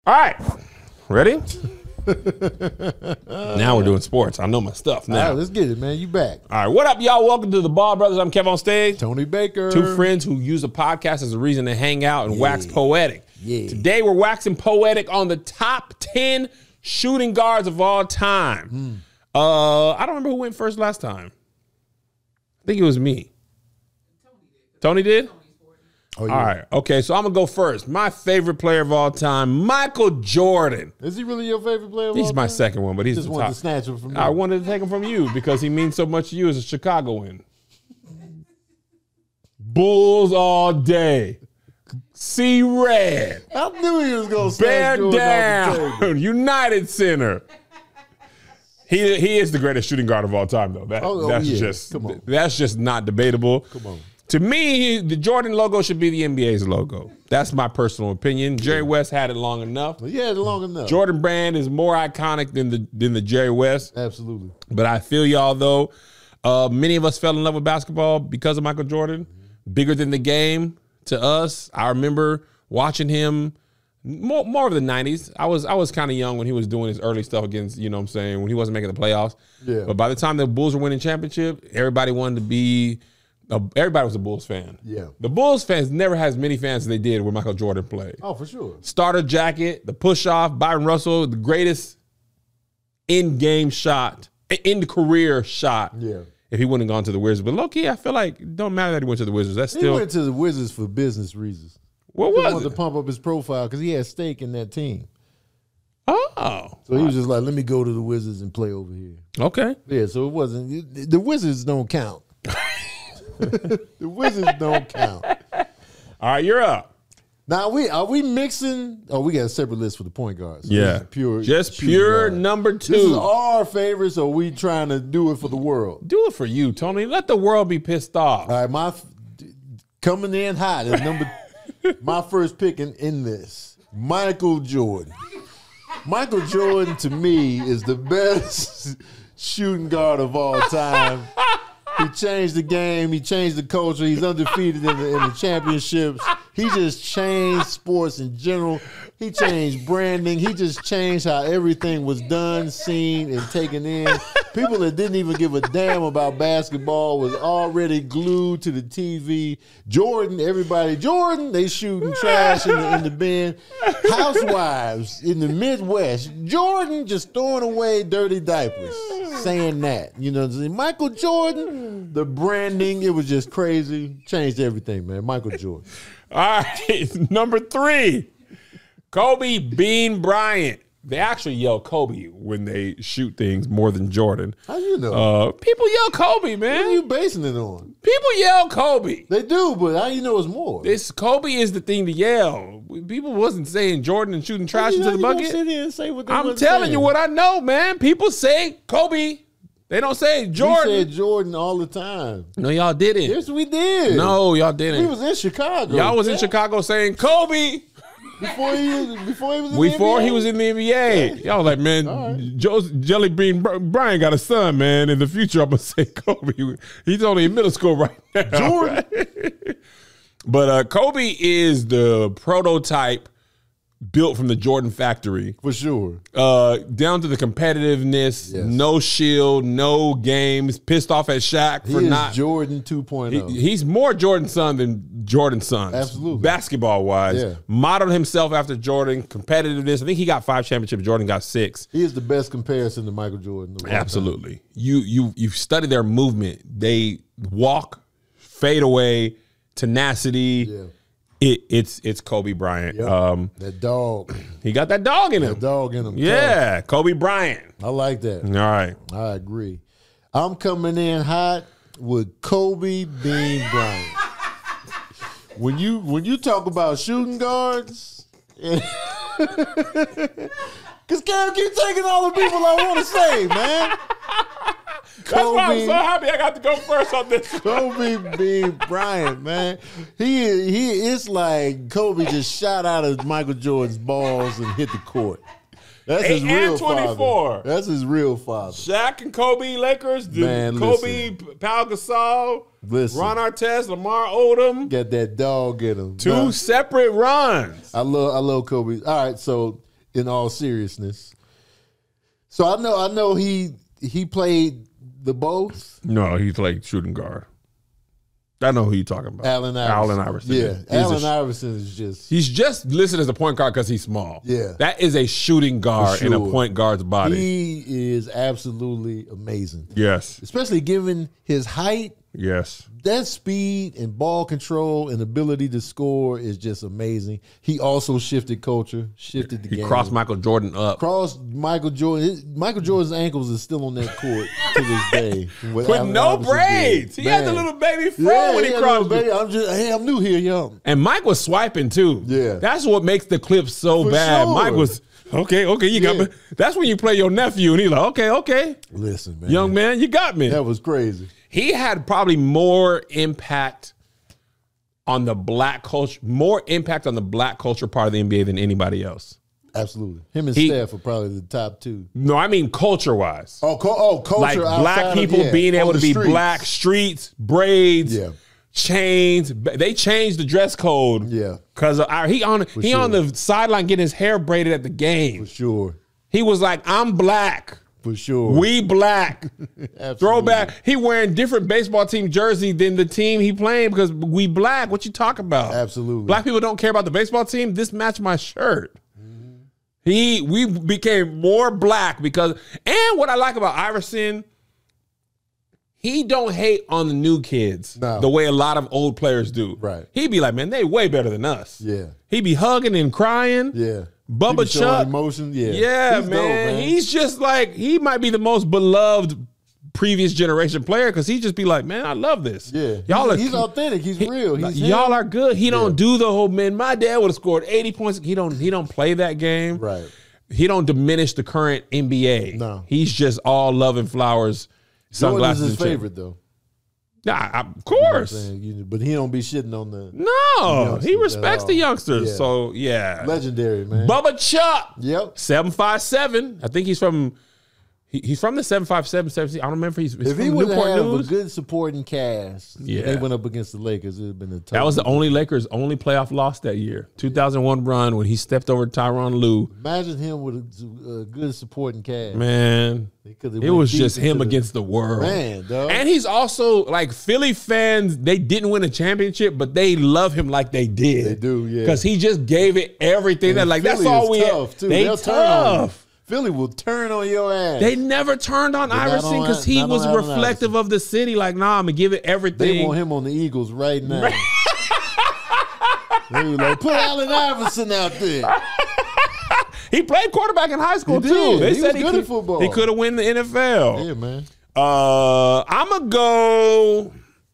All right. Ready? Now we're doing sports. I know my stuff now. All right, let's get it, man. You back. All right. What up, y'all? Welcome to the Ball Brothers. I'm Kev on stage. Tony Baker. Two friends who use a podcast as a reason to hang out and wax poetic. Yeah. Today we're waxing poetic on the top 10 shooting guards of all time. I don't remember who went first last time. I think it was me. Tony did? Oh, yeah. All right. Okay, so I'm going to go first. My favorite player of all time, Michael Jordan. Is he really your favorite player of all He's my time? second one, but he's Just the wanted top. to snatch him from me. I wanted to take him from you because he means so much to you as a Chicagoan. Bulls all day. See red. I knew he was going to Bear snatch Jordan off the table. down. United Center. He is the greatest shooting guard of all time, though. That's just not debatable. Come on. To me, the Jordan logo should be the NBA's logo. That's my personal opinion. Jerry West had it long enough. But yeah, it's long enough. Jordan brand is more iconic than the Jerry West. Absolutely. But I feel y'all though. Many of us fell in love with basketball because of Michael Jordan. Bigger than the game to us. I remember watching him more of the 90s. I was kind of young when he was doing his early stuff against, you know what I'm saying, when he wasn't making the playoffs. Yeah. But by the time the Bulls were winning championship, everybody wanted to be everybody was a Bulls fan. Yeah. The Bulls fans never had as many fans as they did when Michael Jordan played. Oh, for sure. Starter jacket, the push-off, Byron Russell, the greatest in-game shot, in-career shot. Yeah. If he wouldn't have gone to the Wizards. But low-key, I feel like it don't matter that he went to the Wizards. That's He still... went to the Wizards for business reasons. What He was wanted it? to pump up his profile because he had stake in that team. Oh. So he was just like, let me go to the Wizards and play over here. Okay. Yeah, so it wasn't... The Wizards don't count. The Wizards don't count. All right, you're up. Now, are we mixing? Oh, we got a separate list for the point guards. So Yeah. this is pure, Just shooting pure guard. number This is 2. our favorites, or we trying to do it for the world? Do it for you, Tony. Let the world be pissed off. All right, coming in hot is my first pick in this, Michael Jordan. Michael Jordan, to me, is the best shooting guard of all time. He changed the game. He changed the culture. He's undefeated in the championships. He just changed sports in general. He changed branding. He just changed how everything was done, seen, and taken in. People that didn't even give a damn about basketball was already glued to the TV. Jordan, they shooting trash in the bin. Housewives in the Midwest, Jordan just throwing away dirty diapers, saying that. You know, Michael Jordan, the branding, it was just crazy. Changed everything, man. Michael Jordan. All right, number 3. Kobe Bean Bryant. They actually yell Kobe when they shoot things more than Jordan. How you know? People yell Kobe, man. What are you basing it on? People yell Kobe. They do, but how you know it's more? This Kobe is the thing to yell. People wasn't saying Jordan and shooting trash into the bucket. Sit here and say what they I'm wasn't telling saying. you what I know, man. People say Kobe. They don't say Jordan. We said Jordan all the time. No, y'all didn't. Yes, we did. No, y'all didn't. We was in Chicago. Y'all was in Chicago saying Kobe before he was in before the he NBA? was in the NBA. Y'all was like, man, Jelly Bean Brian got a son, man. In the future, I'm gonna say Kobe. He's only in middle school right now. Jordan. But Kobe is the prototype built from the Jordan factory. For sure. Down to the competitiveness, Yes. no shield, no games, pissed off at Shaq He for is not. Jordan 2.0. He's more Jordan's son than Jordan's son. Absolutely. Basketball wise. Yeah. Modeled himself after Jordan, competitiveness. I think he got 5 championships. Jordan got 6. He is the best comparison to Michael Jordan. of all time. Absolutely. You study their movement. They walk, fade away, tenacity. Yeah. It's Kobe Bryant. Yep. That dog. He got that dog in him. That dog in him. Yeah, Kobe Bryant. I like that. All right. I agree. I'm coming in hot with Kobe Bean Bryant. When you talk about shooting guards, because Cam keep taking all the people I want to say, man. That's why I'm so happy I got to go first on this. Kobe Bean Bryant, man. It's like Kobe just shot out of Michael Jordan's balls and hit the court. That's his 8 real and 24. father. That's his real father. Shaq and Kobe Lakers. Man, Kobe, Pau Gasol, Listen. Ron Artest, Lamar Odom. Got that dog in him. Two separate runs. I love Kobe. All right, so in all seriousness. So I know he played the both. No, he's like shooting guard. I know who you're talking about. Allen Iverson. Yeah, Allen Iverson is just... He's just listed as a point guard because he's small. Yeah. That is a shooting guard in a point guard's body. He is absolutely amazing. Yes. Especially given his height. Yes. That speed and ball control and ability to score is just amazing. He also shifted culture, shifted the game. He crossed Michael Jordan up. Crossed Michael Jordan. Michael Jordan's ankles are still on that court to this day. With no braids. He had the little baby fro when he crossed. I'm new here, yo. And Mike was swiping too. Yeah. That's what makes the clip so bad. Sure. Mike was, okay, you got me. That's when you play your nephew and he's like, okay. Listen, man. Young man, you got me. That was crazy. He had probably more impact on the black culture, part of the NBA than anybody else. Absolutely. Him and Steph are probably the top two. No, I mean culture-wise. Culture. Like black people being able to be black, streets, braids, chains. They changed the dress code. Yeah. Because he on the sideline getting his hair braided at the game. For sure. He was like, I'm black. For sure. We black. Throwback. He wearing different baseball team jersey than the team he playing because we black. What you talking about? Absolutely. Black people don't care about the baseball team. This matched my shirt. We became more black because, and what I like about Iverson, he don't hate on the new kids the way a lot of old players do. Right. He be like, man, they way better than us. Yeah. He be hugging and crying. Yeah. Bubba Chuck. Emotion. Yeah. Yeah, He's man. dope, man. He's just like, he might be the most beloved previous generation player because he just be like, man, I love this. Yeah. He's authentic. He's real. Y'all are good. He don't do the whole, man, my dad would have scored 80 points. He don't play that game. Right. He don't diminish the current NBA. No. He's just all love and flowers. Sunglasses. Jordan is his favorite, though. Nah, of course. But he don't be shitting on the... No, he respects the youngsters. Yeah. So, yeah. Legendary, man. Bubba Chuck. Yep. 757. I think he's from... He's from the 757, 17. I don't remember if he's if from he would Newport have News. a good supporting cast, they went up against the Lakers, it would have been a tough. That was the only Lakers' only playoff loss that year. 2001 run when he stepped over Tyronn Lue. Imagine him with a good supporting cast. Man, it was just him against the world. Man, dog. And he's also, like, Philly fans, they didn't win a championship, but they love him like they did. They do, yeah. Because he just gave it everything. That's all we tough, too. They They'll tough. Philly will turn on your ass. They never turned on Iverson because he was reflective of the city. Like, nah, I'm going to give it everything. They want him on the Eagles right now. They were like, put Allen Iverson out there. He played quarterback in high school, too. They said was good at football. He could have won the NFL. Yeah, man. I'm going to go...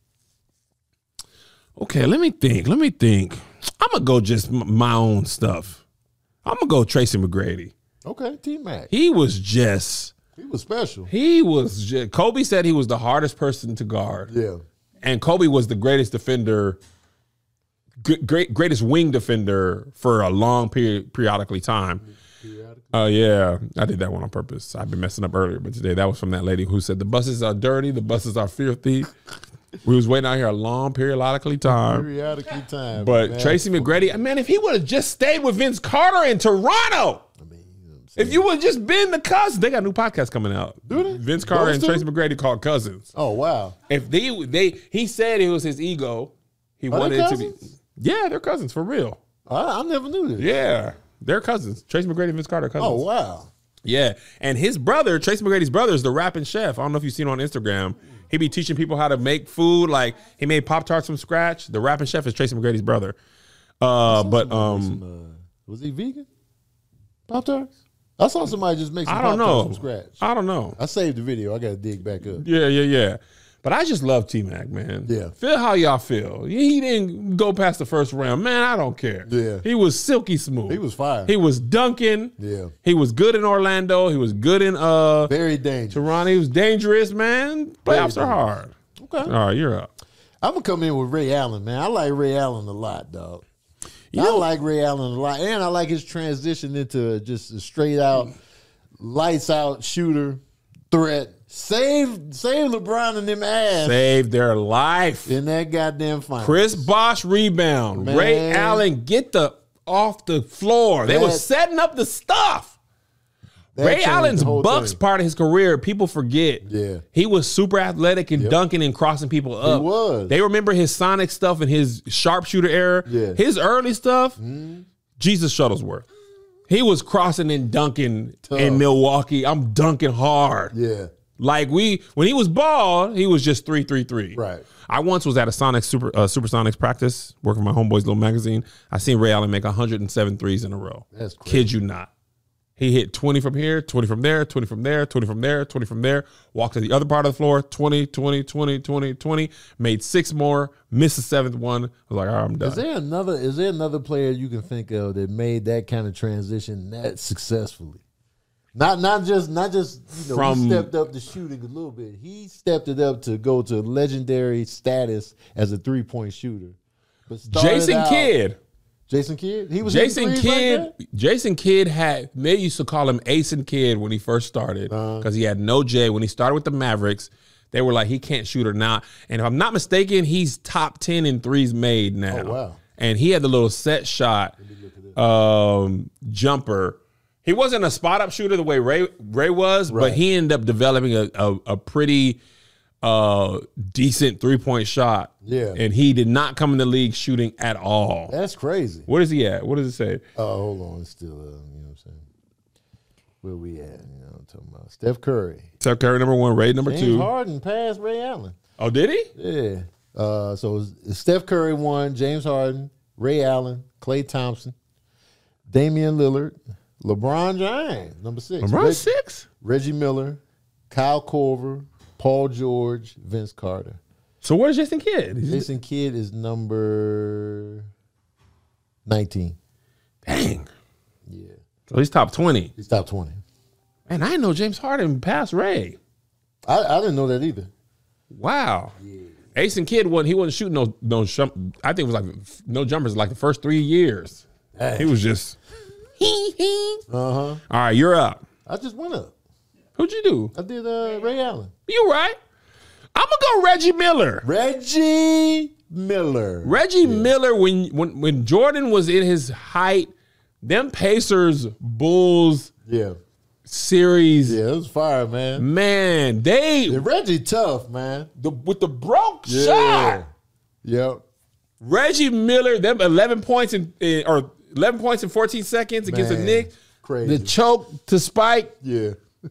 Okay, let me think. I'm going to go just my own stuff. I'm going to go Tracy McGrady. Okay, T-Mac. He was special. Kobe said he was the hardest person to guard. Yeah. And Kobe was the greatest defender, greatest wing defender for a long periodically time. Yeah, I did that one on purpose. I've been messing up earlier, but today that was from that lady who said the buses are dirty, the buses are filthy. We was waiting out here a long periodically time. But man. Tracy McGrady, man, if he would have just stayed with Vince Carter in Toronto. If you would have just been the cousins, they got a new podcast coming out. Do they? Vince Carter and Tracy McGrady called Cousins. Oh wow! If he said it was his ego. He wanted it to be. Yeah, they're cousins for real. I never knew this. Yeah, they're cousins. Tracy McGrady and Vince Carter are cousins. Oh wow! Yeah, and his brother, Tracy McGrady's brother, is the rapping chef. I don't know if you've seen him on Instagram. He be teaching people how to make food. Like he made Pop-Tarts from scratch. The rapping chef is Tracy McGrady's brother. Was he vegan? Pop-Tarts? I saw somebody just make some Pop-Tarts from scratch. I don't know. I saved the video. I got to dig back up. Yeah. But I just love T-Mac, man. Yeah. Feel how y'all feel. He didn't go past the first round. Man, I don't care. Yeah. He was silky smooth. He was fire. He was dunking. Yeah. He was good in Orlando. He was good in very dangerous. Toronto. He was dangerous, man. Playoffs are hard. Okay. All right, you're up. I'm going to come in with Ray Allen, man. I like Ray Allen a lot, dog. I like Ray Allen a lot. And I like his transition into just a straight out, lights out shooter, threat. Save LeBron and them ass. Saved their life. In that goddamn final. Chris Bosh rebound. Man. Ray Allen, get the off the floor. They were That- setting up the stuff. That Ray changed Allen's the whole Bucks thing. part of his career, people forget. Yeah. He was super athletic and dunking and crossing people up. He was. They remember his Sonic stuff and his sharpshooter era. Yeah. His early stuff, Jesus Shuttlesworth. He was crossing and dunking in Milwaukee. I'm dunking hard. Yeah. Like when he was bald, he was just 3-3-3. Right. I once was at a Supersonics practice, working for my homeboys little magazine. I seen Ray Allen make 107 threes in a row. That's crazy. Kid you not. He hit 20 from here, 20 from there, 20 from there, 20 from there, 20 from there, walked to the other part of the floor, 20, 20, 20, 20, 20, made 6 more, missed the 7th one. I was like, all right, I'm done. Is there another player you can think of that made that kind of transition that successfully? Not just From- he stepped up to shooting a little bit. He stepped it up to go to legendary status as a 3-point shooter. But started Jason out- Kidd. Jason Kidd? He was Jason hitting threes like Kidd. Jason Kidd they used to call him Ace and Kidd when he first started because he had no J. When he started with the Mavericks, they were like, he can't shoot or not. And if I'm not mistaken, he's top 10 in threes made now. Oh, wow. And he had the little set shot jumper. He wasn't a spot up shooter the way Ray was, Right. but he ended up developing a pretty decent 3-point shot. Yeah. And he did not come in the league shooting at all. That's crazy. What is he at? What does it say? Hold on. It's still, you know what I'm saying? Where we at? You know what I'm talking about? Steph Curry. Steph Curry, number 1, Ray, number James 2. Harden passed Ray Allen. Oh, did he? Yeah. So it's Steph Curry 1, James Harden, Ray Allen, Klay Thompson, Damian Lillard, LeBron James, number 6. LeBron 6? Reggie Miller, Kyle Korver, Paul George, Vince Carter. So where's Jason Kidd? Jason Kidd is number 19. Dang. Yeah. So he's top 20. He's top 20. Man, I didn't know James Harden passed Ray. I didn't know that either. Wow. Yeah. Ace and Kidd he wasn't shooting no I think it was like no jumpers like the first 3 years. Dang. He was just Uh-huh. All right, you're up. I just went up. Who'd you do? I did Ray Allen. You right. I'm gonna go Reggie Miller. Reggie Miller. Reggie Miller, when Jordan was in his height, them Pacers Bulls Yeah. series, Yeah, it was fire, man. man, Yeah, Reggie tough, man. with the broke Yeah. shot. Yep. Reggie Miller, them 11 points in 14 seconds against the Man, Knicks. crazy. The choke to Spike. Yeah.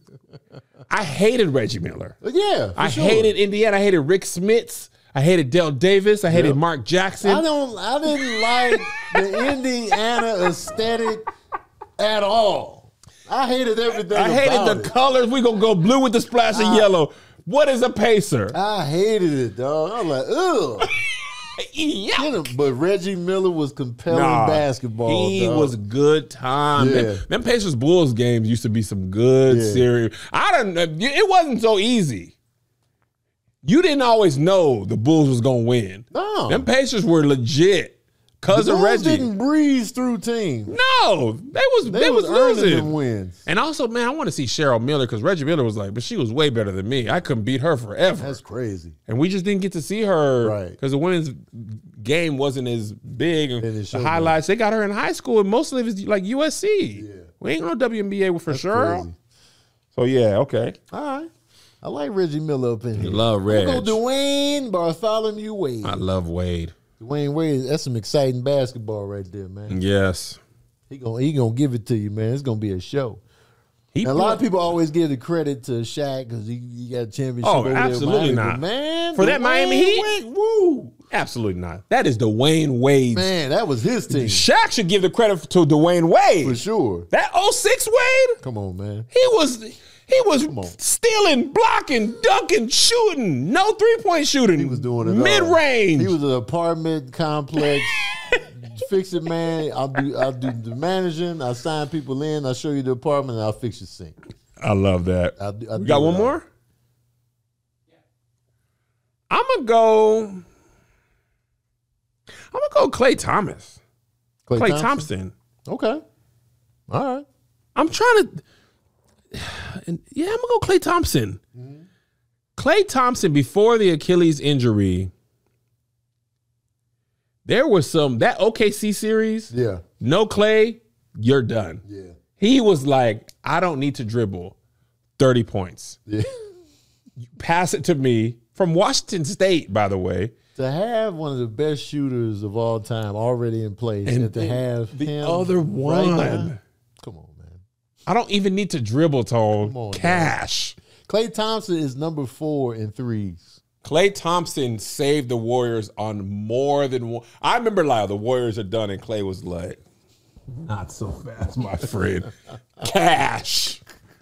I hated Reggie Miller. Yeah. for I sure. hated Indiana. I hated Rick Smits. I hated Dale Davis. I hated Yep. Mark Jackson. I didn't like the Indiana aesthetic at all. I hated everything. I hated about the it. colors. We gonna go blue with the splash of yellow. What is a Pacer? I hated it, dog. I was like, ugh. Yeah. Get him. But Reggie Miller was compelling Nah, basketball. He dog. was good time. Yeah. Them Pacers Bulls games used to be some good Yeah. series. I don't know. It wasn't so easy. You didn't always know the Bulls was gonna win. No. Them Pacers were legit. Cause the of Bulls Reggie. didn't breeze through teams. No, they was earning losing. them wins. And also, man, I want to see Cheryl Miller because Reggie Miller was like, but she was way better than me. I couldn't beat her forever. That's crazy. And we just didn't get to see her Right. because the women's game wasn't as big. And it the showed highlights, they got her in high school, and mostly it was like USC. Yeah. We ain't no WNBA for sure. Crazy. So, yeah, okay. All right. I like Reggie Miller up in here. Love Reg. We'll go Dwayne Bartholomew Wade. I love Wade. Dwayne Wade, that's some exciting basketball right there, man. Yes. He gonna give it to you, man. It's gonna be a show. He And a lot of people always give the credit to Shaq because he got a championship. Oh, over there with absolutely Miami, not. but man, For that Dwayne Miami Heat? Wade, woo, Absolutely not. That is Dwayne Wade. man, that was his team Shaq should give the credit to Dwayne Wade. for sure. That 06 Wade? Come on, man. He was on. stealing, blocking, dunking, shooting, no 3-point shooting. He was doing it all. mid-range. He was an apartment complex. Fix it, man. I'll do the managing. I'll sign people in. I'll show you the apartment. And I'll fix your sink. I love that. I'll We do got it one all. more? I'm gonna go Klay Thomas. Klay Thompson. Okay. All right. I'm trying to I'm gonna go Klay Thompson. Klay Thompson, before the Achilles injury, there was that OKC series. Yeah. No Clay, you're done. Yeah. He was like, I don't need to dribble 30 points. Yeah. Pass it to me from Washington State, by the way. To have one of the best shooters of all time already in place, and to have the him other one. right now, come on, man. I don't even need to dribble, Tone. Come on, Cash. Klay Thompson is number 4 in threes. Klay Thompson saved the Warriors on more than one. I remember like the Warriors are done, and Klay was like, "Not so fast, my friend." Cash.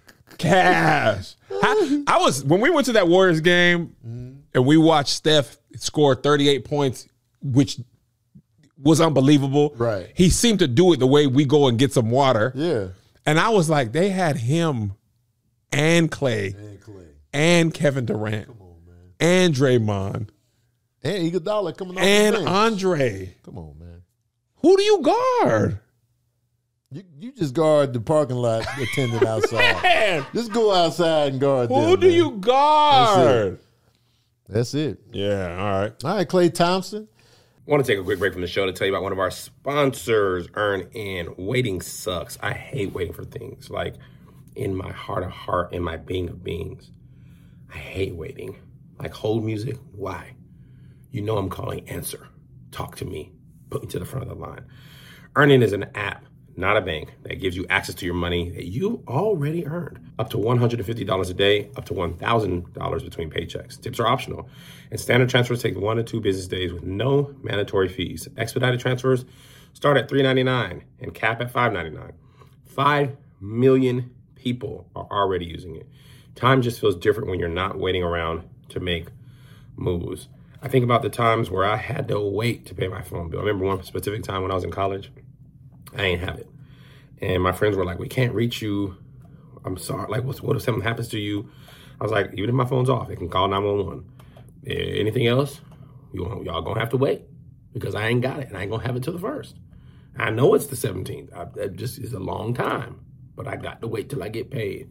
I was when we went to that Warriors game, and we watched Steph score 38 points, which was unbelievable. Right. He seemed to do it the way we go and get some water. Yeah. And I was like, they had him and Klay and Kevin Durant. And Draymond. And Iguodala coming off and the bench. Andre. Come on, man. Who do you guard? You just guard the parking lot attendant outside. Man, Just go outside and guard them. who do man. you guard? That's it. Yeah, all right. All right, Klay Thompson. I want to take a quick break from the show to tell you about one of our sponsors, EarnIn. Waiting sucks. I hate waiting for things. Like, in my heart of heart, in my being of beings, I hate waiting. Like, hold music. Why? You know I'm calling. Answer. Talk to me. Put me to the front of the line. EarnIn is an app, not a bank, that gives you access to your money that you already earned. Up to $150 a day, up to $1,000 between paychecks. Tips are optional. And standard transfers take 1 to 2 business days with no mandatory fees. Expedited transfers start at $3.99 and cap at $5.99. 5 million people are already using it. Time just feels different when you're not waiting around to make moves. I think about the times where I had to wait to pay my phone bill. I remember one specific time when I was in college, I ain't have it. And my friends were like, we can't reach you. I'm sorry. Like, what if something happens to you? I was like, even if my phone's off, they can call 911. Anything else? Y'all gonna have to wait because I ain't got it and I ain't gonna have it till the 1st. I know it's the 17th. It just is a long time, but I got to wait till I get paid.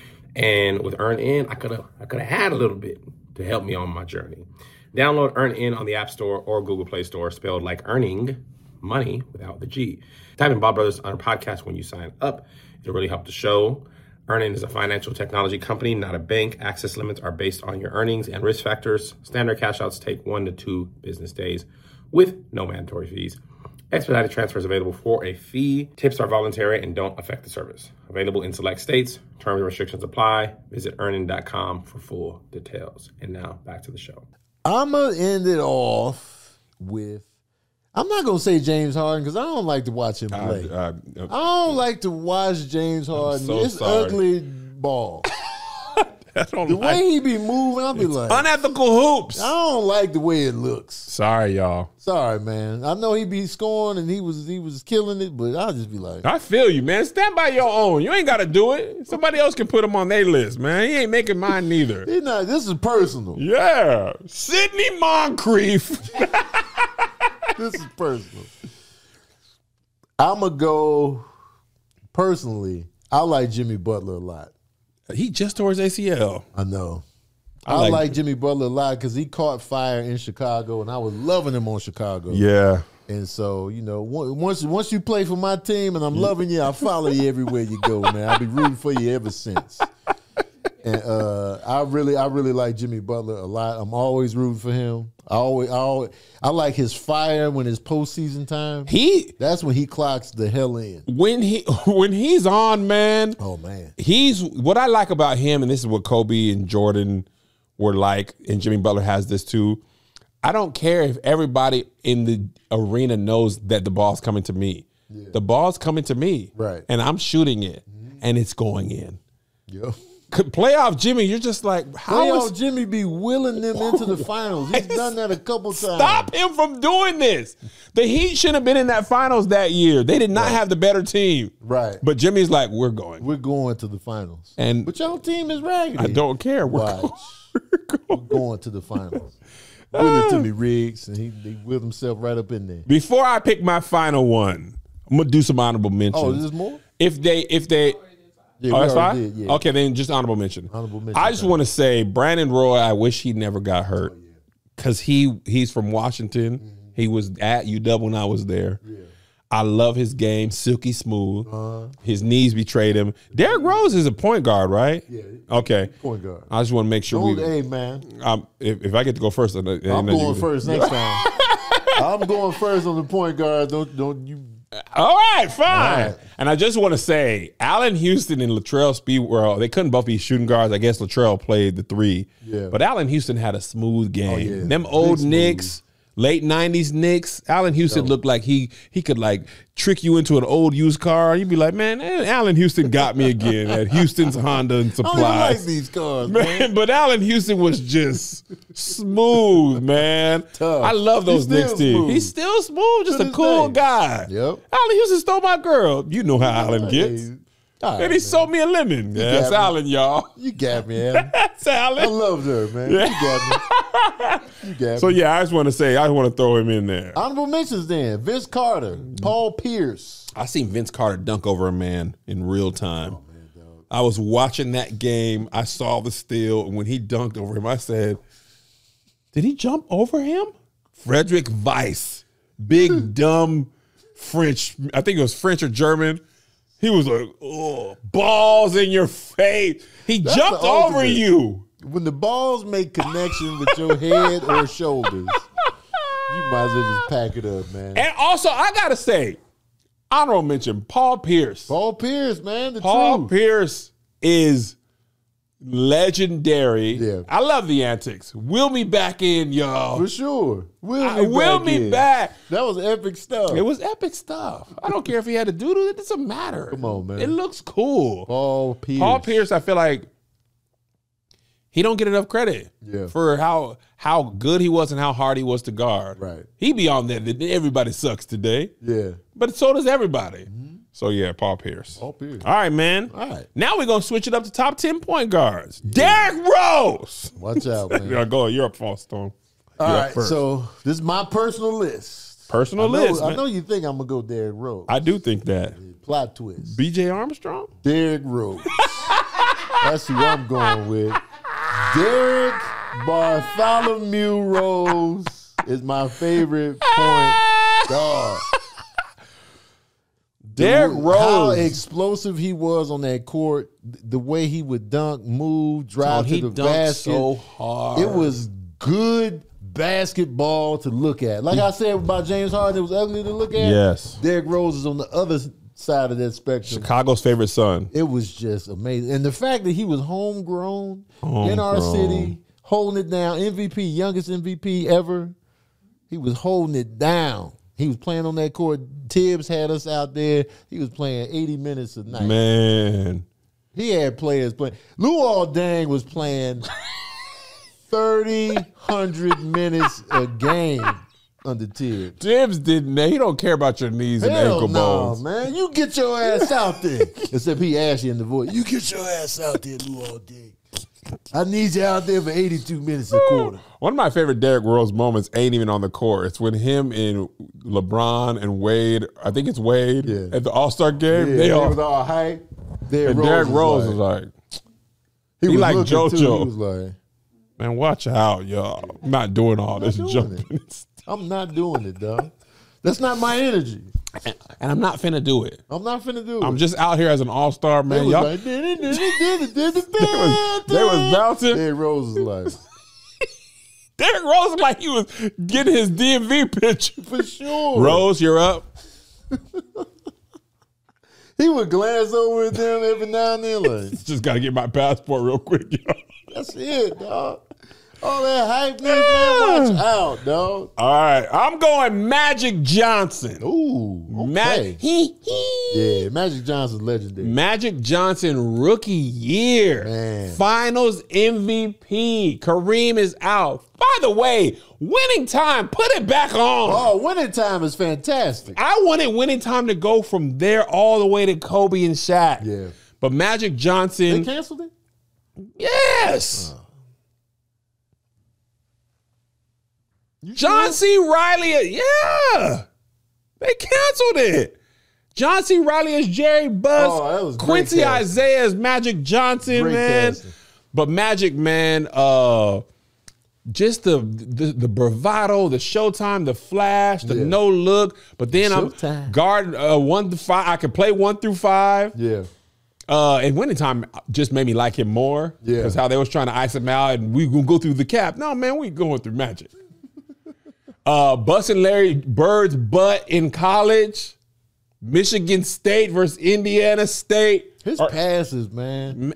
And with EarnIn, I could have had a little bit to help me on my journey. Download EarnIn on the App Store or Google Play Store, spelled like earning money without the G. Type in Bob Brothers on our podcast when you sign up. It'll really help the show. EarnIn is a financial technology company, not a bank. Access limits are based on your earnings and risk factors. Standard cash outs take 1 to 2 business days with no mandatory fees. Expedited transfers available for a fee. Tips are voluntary and don't affect the service. Available in select states. Terms and restrictions apply. Visit earnin.com for full details. And now back to the show. I'm going to end it off with, I'm not going to say James Harden because I don't like to watch him play. I don't like to watch James Harden. It's ugly ball. The way he be moving, I'll be like, unethical hoops. I don't like the way it looks. Sorry, y'all. Sorry, man. I know he be scoring and he was killing it, but I'll just be like, I feel you, man. Stand by your own. You ain't got to do it. Somebody else can put him on their list, man. He ain't making mine neither. he's not. This is personal. Yeah. Sidney Moncrief. This is personal. I'm going to go, personally, I like Jimmy Butler a lot. He just tore his ACL. I know. I like Jimmy Butler a lot because he caught fire in Chicago, and I was loving him on Chicago. Yeah. And so, you know, once you play for my team and I'm loving you, I'll follow you everywhere you go, man. I've been rooting for you ever since. And I really like Jimmy Butler a lot. I'm always rooting for him. I like his fire when it's postseason time. That's when he clocks the hell in. When he's on, man. Oh man. He's what I like about him, and this is what Kobe and Jordan were like, and Jimmy Butler has this too. I don't care if everybody in the arena knows that the ball's coming to me. Yeah. The ball's coming to me. Right. And I'm shooting it, and it's going in. Yeah. Playoff Jimmy, you're just like, how is Jimmy be willing them into the finals? He's done that a couple times. Stop him from doing this. The Heat shouldn't have been in that finals that year. They did not have the better team. Right. But Jimmy's like, we're going to the finals. But y'all team is raggedy. I don't care. We're going to the finals. Will it to me, Riggs, and he wheeled himself right up in there. Before I pick my final one, I'm gonna do some honorable mentions. Oh, is this more? If they Yeah, that's fine? did, yeah. Okay, then just honorable mention. Honorable mention. I just want to say Brandon Roy, I wish he never got hurt because he's from Washington. He was at UW when I was there. Yeah. I love his game, silky smooth. His knees betrayed him. Derrick Rose is a point guard, right? Yeah. Okay. Point guard. I just want to make sure Hey, man. if I get to go first, I'm going first next time. I'm going first on the point guard. Don't you? All right, fine. All right. And I just want to say, Allen Houston and Latrell Sprewell, they couldn't both be shooting guards. I guess Latrell played the 3. Yeah. But Allen Houston had a smooth game. yeah. Them old Big Knicks, late 90s Knicks, Allen Houston looked like he could like trick you into an old used car. You'd be like, man, Allen Houston got me again at Houston's Honda and I don't even like Supplies. these cars, man. Man, but Allen Houston was just smooth, man. Tough. I love those He's still Knicks teams. smooth. He's still smooth, just To a this cool day. guy. Yep. Allen Houston stole my girl. You know how Allen gets. Hey, all right, And he man. sold me a lemon. Yeah, that's got me. Allen, y'all. You got me, Adam. That's I Allen. loved her, man. You got me. You got So me. yeah, I just want to say, I want to throw him in there. Honorable mentions then. Vince Carter, Paul Pierce. I seen Vince Carter dunk over a man in real time. I was watching that game. I saw the steal, and when he dunked over him, I said, "Did he jump over him?" Frederick Weiss, big dumb French. I think it was French or German. He was like, "Oh, balls in your face." He That's jumped the over ultimate. you. When the balls make connection with your head or shoulders, you might as well just pack it up, man. And also, I gotta say, honorable mention, Paul Pierce. Paul Pierce, man, the Paul truth. Pierce is legendary. Yeah. I love the antics. Will me back in, y'all. For sure. Will me back. That was epic stuff. It was epic stuff. I don't care if he had to doodle. It doesn't matter. Come on, man. It looks cool. Paul Pierce. Paul Pierce, I feel like he don't get enough credit Yeah. for how good he was and how hard he was to guard. Right. He be on that. Everybody sucks today, Yeah. but so does everybody. So yeah, Paul Pierce. Paul Pierce. All right, man. All right. Now we're gonna switch it up to top 10 point guards. Derrick Rose. Watch out, man. Yeah, go. You're up, Fallstone. All You're up right, first. so this is my personal list. Personal I know, list, I man. know you think I'm gonna go Derrick Rose. I do think that. Plot twist. BJ Armstrong. Derrick Rose. That's who I'm going with. Derrick Bartholomew Rose is my favorite point guard. Derrick How Rose. explosive he was on that court, the way he would dunk, move, drive he to the dunked basket. so hard. It was good basketball to look at. Like I said about James Harden, it was ugly to look at. Yes. Derrick Rose is on the other side of that spectrum. Chicago's favorite son. It was just amazing. And the fact that he was homegrown in our Homegrown. city, holding it down, MVP, youngest MVP ever. He was holding it down. He was playing on that court. Tibbs had us out there. He was playing 80 minutes a night. Man. He had players playing. Luol Deng was playing 300 minutes a game under Tibbs. Tibbs didn't. He don't care about your knees and Hell ankle no, bones. man. You get your ass out there. Except he asked you in the voice. You get your ass out there, Luol Deng. I need you out there for 82 minutes a quarter. One of my favorite Derrick Rose moments ain't even on the court. It's when him and LeBron and Wade, I think it's Wade, Yeah. at the All-Star game. Yeah, they they all, was all hype. and Derrick Rose was like, he was like looking, too. JoJo. He was like, man, watch out, y'all. I'm not doing all this doing jumping. I'm not doing it, dog. That's not my energy. And I'm not finna do it. I'm not finna do it. I'm just out here as an all-star, They man. was Y'all, like, they was bouncing. Derrick Rose was like, Derrick Rose was like he was getting his DMV picture. for sure. Rose, you're up. He would glance over at them every now and then like, Just got to get my passport real quick, y'all. that's it, dog. All that hype, man, watch out, dog. All right, I'm going Magic Johnson. Ooh, okay. Yeah, Magic Johnson's legendary. Magic Johnson rookie year. Man. Finals MVP. Kareem is out. By the way, winning time, put it back on. Oh, winning time is fantastic. I wanted winning time to go from there all the way to Kobe and Shaq. Yeah. But Magic They Johnson, canceled it? yes. John C. Riley, yeah. They canceled it. John C. Riley is Jerry Buss. Oh, that was great Quincy casting. Isaiah is Magic Johnson, Great man. casting. But Magic, man, just the bravado, the showtime, the flash, the no look. But then Showtime. I'm guard 1 to 5. I can play 1 through 5. Yeah. And winning time just made me like him more. Yeah. Because how they was trying to ice him out and we gonna go through the cap. No, man, we going through Magic. Busting Larry Bird's butt in college. Michigan State versus Indiana State. His passes, man.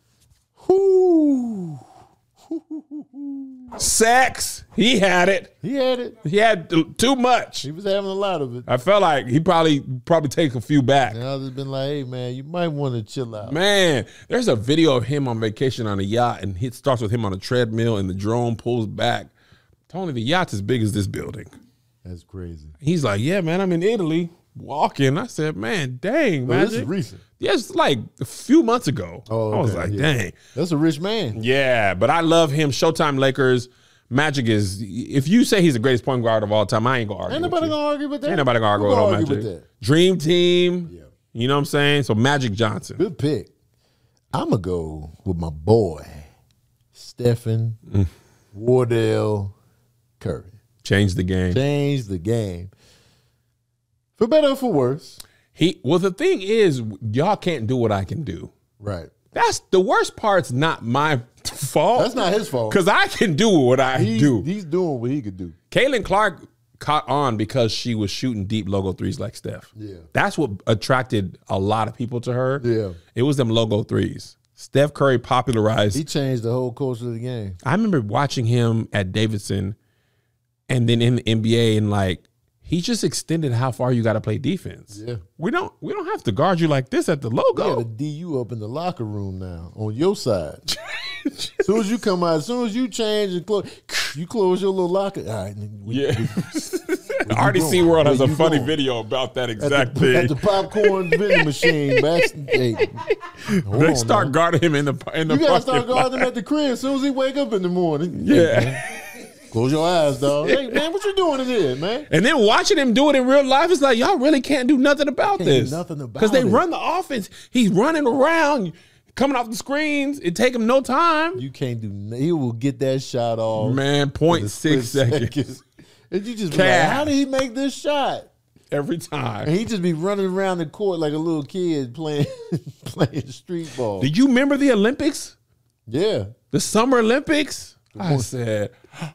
Sex. He had it. He had it. He had too much. He was having a lot of it. I felt like he probably take a few back. And others been like, hey, man, you might want to chill out. Man, there's a video of him on vacation on a yacht, and it starts with him on a treadmill, and the drone pulls back. Tony, the yacht's as big as this building. That's crazy. He's like, yeah, man, I'm in Italy walking. I said, man, dang, man. This is recent. Yeah, it's like a few months ago. Oh, I was okay, like, yeah. dang. That's a rich man. Yeah, but I love him. Showtime Lakers. Magic is, if you say he's the greatest point guard of all time, I ain't gonna argue. Ain't with nobody you. gonna argue with that. Ain't nobody gonna argue Who with gonna all argue Magic. with that? Dream team. Yeah. You know what I'm saying? So Magic Johnson. Good pick. I'm going to go with my boy, Stephen Wardell Curry. Changed the game. Changed the game. For better or for worse. Well, the thing is, y'all can't do what I can do. Right. That's the worst part's not my fault. That's not his fault. Because I can do what I do. He's doing what he could do. Caitlin Clark caught on because she was shooting deep logo threes like Steph. Yeah. That's what attracted a lot of people to her. Yeah. It was them logo threes. Steph Curry popularized. He changed the whole course of the game. I remember watching him at Davidson and then in the NBA, and like, he just extended how far you got to play defense. Yeah. We don't have to guard you like this at the You logo. got to D you up in the locker room now on your side. As soon as you come out, as soon as you change and you close your little locker. All right. Yeah. RDC going? World has Where a you funny going? video about that At exact the, thing. at the popcorn vending machine. They start guarding him in the You got to parking start lot. guarding him at the crib as soon as he wake up in the morning. Yeah. Close your eyes, dog. Hey, man, what you doing in here, man? And then watching him do it in real life, it's like, y'all really can't do nothing about Can't do this. nothing about Because they it. run the offense. He's running around, coming off the screens. It take him no time. You can't do. He will get that shot off. Man, in a 0.6 split seconds. And you just be like, Cash. how did he make this shot? Every And time. he just be running around the court like a little kid playing street ball. Do you remember the Olympics? Yeah. The Summer Olympics? I said, oh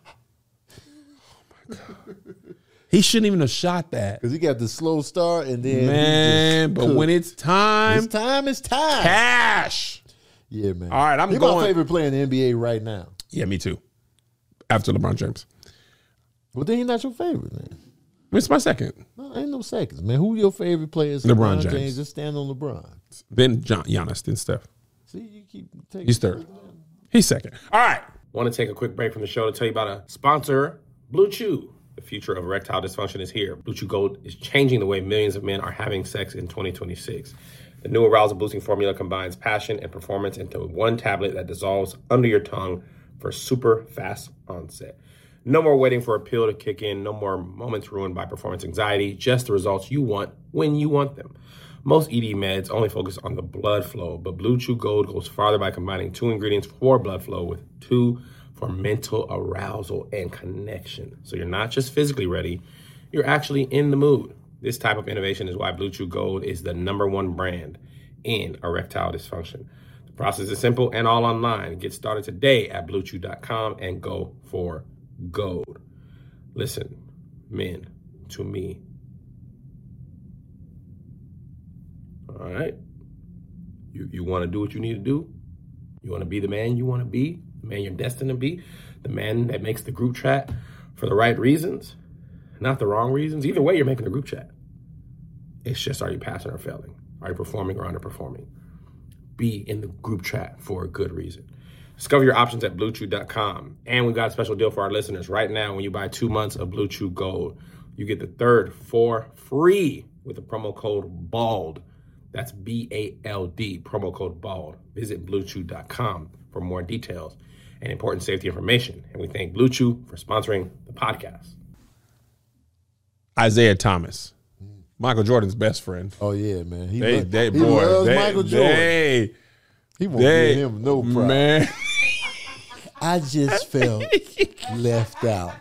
my God. He shouldn't even have shot that. Because he got the slow start and then Man, but when it's time, it's time, it's time. cash. Yeah, man. All right, I'm He's going. my favorite player in the NBA right now. Yeah, me too. After LeBron James. Well, then he's not your favorite, man. It's my second. No, ain't no seconds, man. Who your favorite players? LeBron James. Just stand on LeBron. Then Giannis, then Steph. See, you keep taking. He's third. He's second. All right. Want to take a quick break from the show to tell you about a sponsor, Blue Chew. The future of erectile dysfunction is here. Blue Chew Gold is changing the way millions of men are having sex in 2026. The new arousal boosting formula combines passion and performance into one tablet that dissolves under your tongue for super fast onset. No more waiting for a pill to kick in. No more moments ruined by performance anxiety. Just the results you want when you want them. Most ED meds only focus on the blood flow, but Blue Chew Gold goes farther by combining 2 ingredients for blood flow with 2 for mental arousal and connection. So you're not just physically ready, you're actually in the mood. This type of innovation is why Blue Chew Gold is the #1 brand in erectile dysfunction. The process is simple and all online. Get started today at BlueChew.com and go for gold. Listen, men, to me. All right? You want to do what you need to do? You want to be the man you want to be? The man you're destined to be? The man that makes the group chat for the right reasons, not the wrong reasons? Either way, you're making the group chat. It's just, are you passing or failing? Are you performing or underperforming? Be in the group chat for a good reason. Discover your options at BlueChew.com. And we've got a special deal for our listeners. Right now, when you buy 2 months of Blue Chew Gold, you get the third for free with the promo code BALD. That's B-A-L-D, promo code BALD. Visit BlueChew.com for more details and important safety information. And we thank Blue Chew for sponsoring the podcast. Isaiah Thomas, Michael Jordan's best friend. Oh yeah, man. He Boy, loves Michael Jordan. He won't give him no problem. Man, I just felt left out.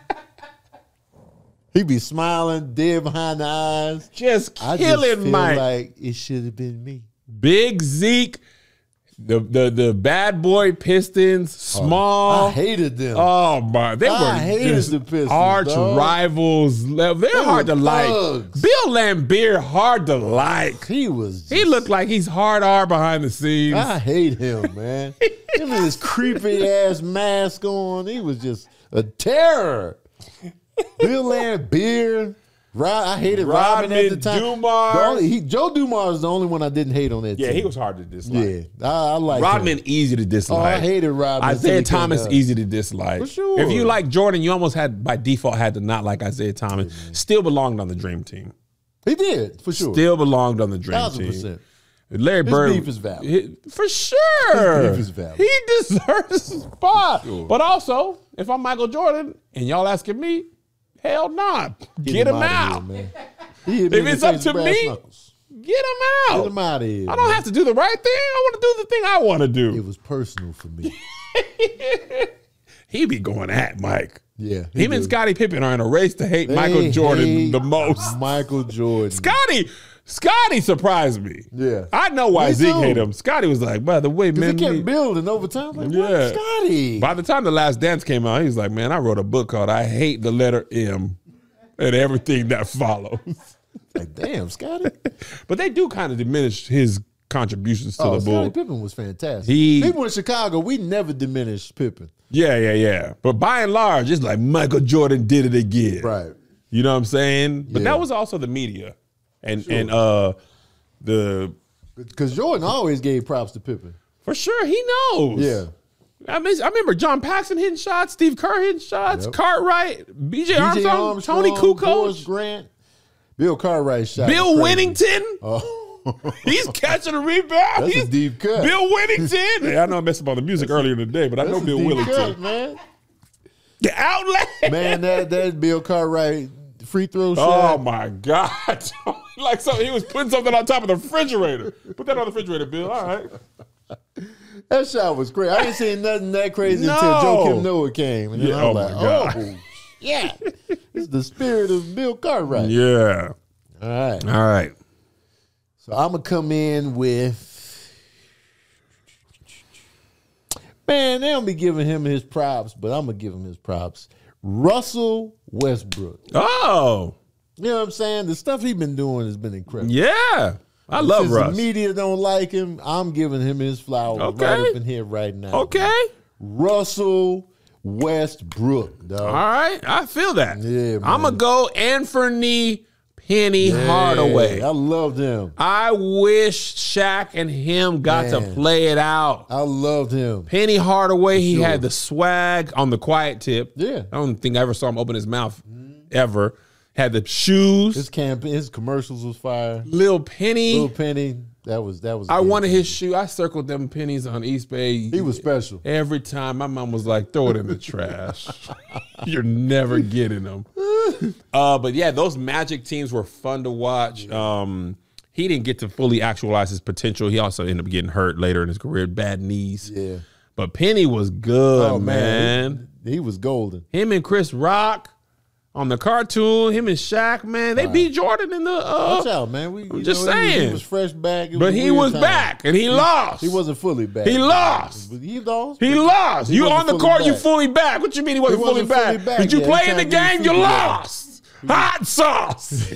He be smiling, dead behind the eyes. Just I killing just feel Mike. like it should have been me. Big Zeke, the bad boy Pistons, small. I hated them. Oh my! They I were hated just the Pistons, arch dog. rivals. They're hard to were like. thugs. Bill Laimbeer, hard to like. He was. He looked like he's hard behind the scenes. I hate him, man. Him with his creepy ass mask on. He was just a terror. Bill Laimbeer. I hated Rodman at the time. Dumars. Joe Dumars is the only one I didn't hate on that team. Yeah, he was hard to dislike. Yeah, I like Rodman him. easy to dislike. Oh, I hated Rodman. Isaiah until he Thomas came out. easy to dislike. For sure. If you like Jordan, you almost had by default had to not like Isaiah Thomas. Still belonged on the Dream Team. He did, for sure. Still belonged on the Dream 1000%. Team. Larry Bird, beef is valid. For sure. His beef is valid. He deserves a spot. But also, if I'm Michael Jordan and y'all asking me, hell nah. Get him outta out. here, man. He hit me If in it's the up face to with brass me, knuckles. Get him out. Get him out of here. I don't have to do the right thing. I want to do the thing I want to do. It was personal for me. He be going at Mike. Yeah. Him and Scottie Pippen are in a race to hate Michael They Jordan hate the most. Michael Jordan. Scotty surprised me. Yeah. I know why Me Zeke too. hate him. Scotty was like, by the way, Because man. he kept building over time. Like, Yeah. yeah. Scotty. By the time The Last Dance came out, he was like, man, I wrote a book called I Hate the Letter M and everything that follows. Like, damn, Scotty. But they do kind of diminish his contributions to the Scottie Bulls. Pippen was fantastic. He- People in Chicago, we never diminished Pippen. Yeah. But by and large, it's like Michael Jordan did it again. Right. You know what I'm saying? But Yeah. that was also the media. And the Because Jordan always gave props to Pippen. for sure he knows. Yeah. I remember John Paxson hitting shots, Steve Kerr hitting shots, Yep. Cartwright, BJ B.J. Armstrong, Tony Horace Kukoc, Grant, Bill Cartwright shot. Bill was crazy. Winnington. Oh. He's catching a rebound. That's a He's deep cut. Bill Winnington. Hey, I know I messed up on the music earlier in the day, but I know That's a Bill deep Winnington. cut, man. The outlet. Man, that Bill Cartwright free throw Oh shot. my God. Like so he was putting something on top of the refrigerator. Put that on the refrigerator, Bill. All right. That shot was crazy. I ain't seen nothing that crazy No. until Joe Kim Noah came. And then Yeah, I was oh like, my God. oh, yeah. It's the spirit of Bill Cartwright. Yeah. All right. All right. So I'm going to come in with, man, they don't be giving him his props, but I'm going to give him his props. Russell Westbrook. Oh. You know what I'm saying? The stuff he's been doing has been incredible. Yeah. I love Since Russ. the media don't like him, I'm giving him his flowers Okay. right up in here right now. Okay. Russell Westbrook, dog. All right. I feel that. Yeah, man. I'm going to go Anthony Penny Hardaway. I loved him. I wish Shaq and him got to Man. play it out. I loved him. Penny Hardaway, he sure. had the swag on the quiet tip. Yeah. I don't think I ever saw him open his mouth ever. Had the shoes. His commercials was fire. Lil Penny. Little Penny, that was. I wanted his shoe. I circled them pennies on East Bay. He was special. Every time my mom was like, throw it in the trash. You're never getting them. But yeah, those Magic teams were fun to watch. He didn't get to fully actualize his potential. He also ended up getting hurt later in his career, bad knees. Yeah. But Penny was good, Oh man. He was golden. Him and Chris Rock on the cartoon, him and Shaq, man, they beat Jordan in the. Watch out, man. I'm just saying. He was fresh back. It But a he weird was time. back and he lost. He wasn't fully back. He lost. But he lost. He lost. He You wasn't on the fully court, you back. fully back. What you mean he wasn't, He fully, wasn't back? fully back. Did you Yeah, play he in the tried to get game? You fully back. lost. Hot sauce.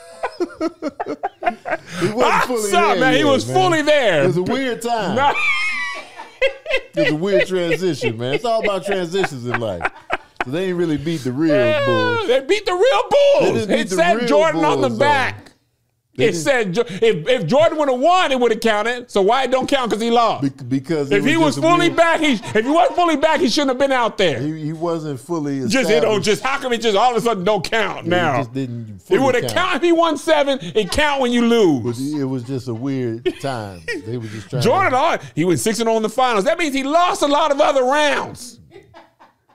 He wasn't Hot fully sauce, there man. He yet, was man. fully there. It was a weird time. Nah. It was a weird transition, man. It's all about transitions in life. So they ain't really beat the real Bulls. They beat the real Bulls. didn't beat It the said real Jordan on the Bulls, though. back. It said if Jordan would have won, it would have counted. So why it don't count? Because he lost. Because If he was just a fully weird- back, if he wasn't fully back, he shouldn't have been out there. he wasn't fully Just it don't established. just how come it just all of a sudden don't count now? It just didn't It fully would have count. counted if he won 7. It count when you lose. It was just a weird time. They were just trying. Jordan, he went 6-0 in the finals. That means he lost a lot of other rounds.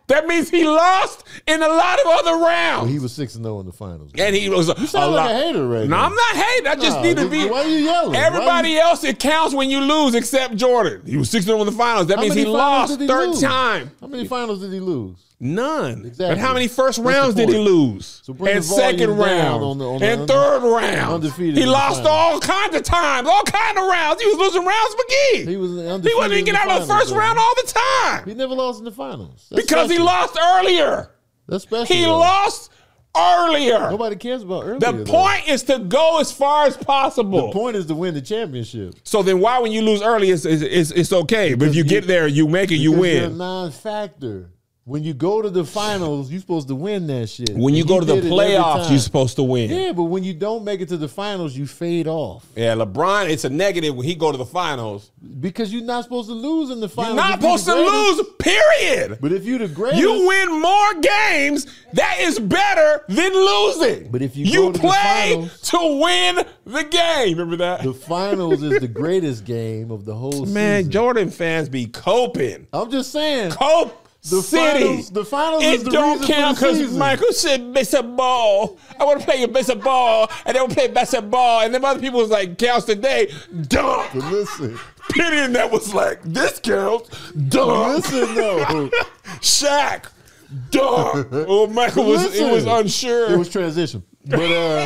That means he lost in a lot of other rounds. Well, he was 6-0 in the finals. And he was You sound like a hater right No, now. I'm not hating. I just need to be. Why are you yelling? Everybody else, it counts when you lose except Jordan. He was 6-0 in the finals. That How means he many finals lost did he third lose? time. How many finals did he lose? None. Exactly. But how many first What's the rounds did he point? lose? So bring and the volume second down round. on the And third round. undefeated He in the lost finals. all kinds of times. All kind of rounds. He was losing rounds, McGee. He was undefeated. He wasn't even in getting out of the finals, first though. round all the time. He never lost in the finals. That's Because he special. lost earlier. That's special. He though. lost earlier. Nobody cares about earlier. The though. point is to go as far as possible. The point is to win the championship. So then why when you lose early it's okay. But if you get there, you make it, you Because you're a win. non-factor. When you go to the finals, you're supposed to win that shit. When you And go he to the did it every playoffs, time. you're supposed to win. Yeah, but when you don't make it to the finals, you fade off. Yeah, LeBron, it's a negative when he go to the finals. Because you're not supposed to lose in the finals. You're not if you're supposed the to greatest. lose, period. But if you're the greatest, You win more games, that is better than losing. But if you go to the play finals- to win the game. Remember that? the finals is the greatest game of the whole Man, season. Jordan fans be coping. I'm just saying. Cope The City. finals It is the don't reason count for the because season. Michael said baseball. I want to play baseball, and they will play basketball, and then other people was like counts today. Dunk. But listen, Penny and that was like this counts. Dunk. listen though. Shaq. Dunk. Oh, Michael was Listen. unsure. It was transition. But